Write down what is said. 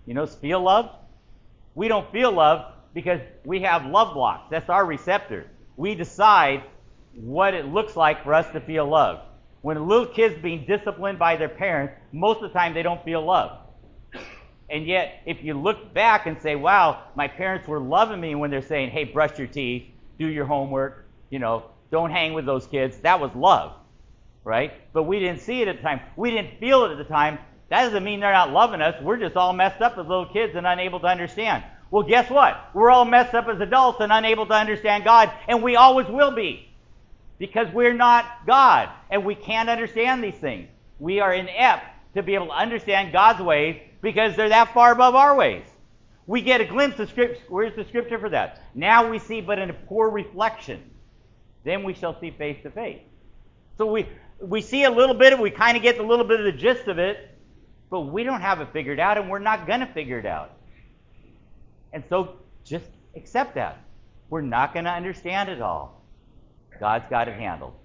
You know, feel love? We don't feel love because we have love blocks. That's our receptor. We decide what it looks like for us to feel love. When a little kid's being disciplined by their parents, most of the time they don't feel love. And yet, if you look back and say, wow, my parents were loving me when they're saying, hey, brush your teeth, do your homework, don't hang with those kids, that was love, right? But we didn't see it at the time. We didn't feel it at the time. That doesn't mean they're not loving us. We're just all messed up as little kids and unable to understand. Well, guess what? We're all messed up as adults and unable to understand God, and we always will be, because we're not God, and we can't understand these things. We are inept to be able to understand God's ways because they're that far above our ways. We get a glimpse of Scripture. Where's the Scripture for that? Now we see but in a poor reflection. Then we shall see face to face. So we see a little bit, we kind of get a little bit of the gist of it, but we don't have it figured out, and we're not going to figure it out. And so just accept that. We're not going to understand it all. God's got it handled.